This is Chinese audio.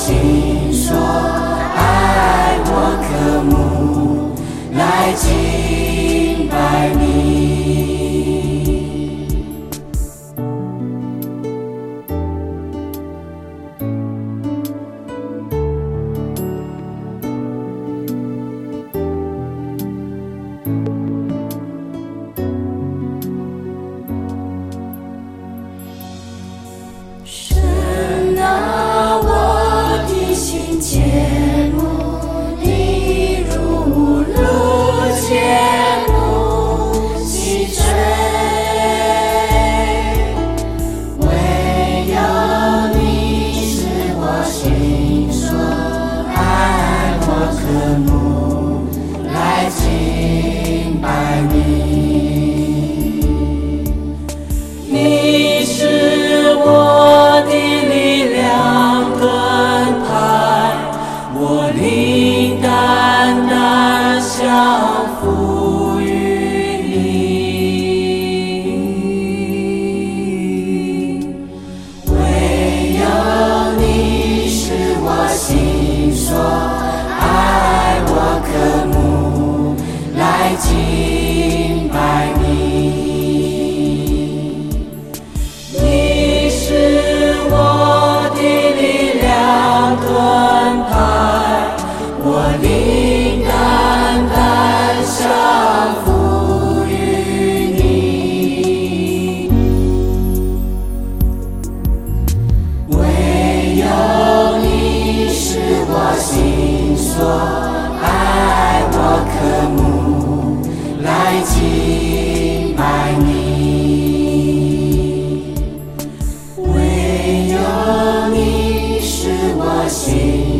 心说，爱我渴慕来敬拜你。神啊，我的心切慕你，如露切慕溪水，唯有你是我心所爱，我渴慕来敬拜你。你是我的力量盾牌，我灵单单降服于你，唯有你是我心所爱，我渴慕来敬拜你。你是我的力量盾牌，我灵单单降服于你，唯有你是我心所爱，我渴慕来敬拜你，唯有你是我心